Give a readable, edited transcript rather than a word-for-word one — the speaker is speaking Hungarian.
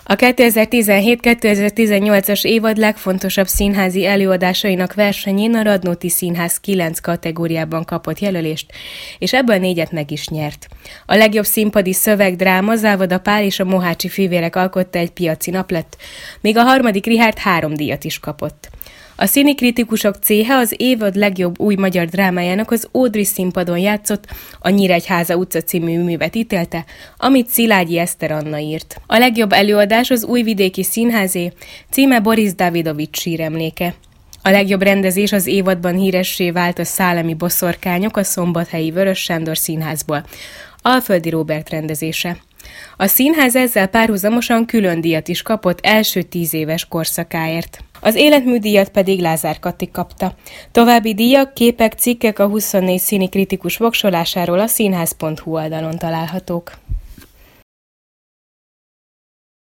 A 2017-2018-as évad legfontosabb színházi előadásainak versenyén a Radnóti Színház 9 kategóriában kapott jelölést, és ebből 4-et meg is nyert. A legjobb színpadi szövegdráma Závada Pál és a Mohácsi fivérek alkotta egy piaci nap lett, míg a harmadik Richárd 3 díjat is kapott. A színikritikusok céhe az évad legjobb új magyar drámájának az Ódri színpadon játszott, a Nyíregyháza utca című művet ítélte, amit Szilágyi Eszter Anna írt. A legjobb előadás az Újvidéki Színházé, címe Boris Davidovics síremléke. A legjobb rendezés az évadban híressé vált a Szálemi boszorkányok a Szombathelyi Vörös Sándor Színházból, Alföldi Róbert rendezése. A színház ezzel párhuzamosan külön díjat is kapott első 10 éves korszakáért. Az életműdíjat pedig Lázár Kati kapta. További díjak, képek, cikkek a 24 színikritikus voksolásáról a színház.hu oldalon találhatók.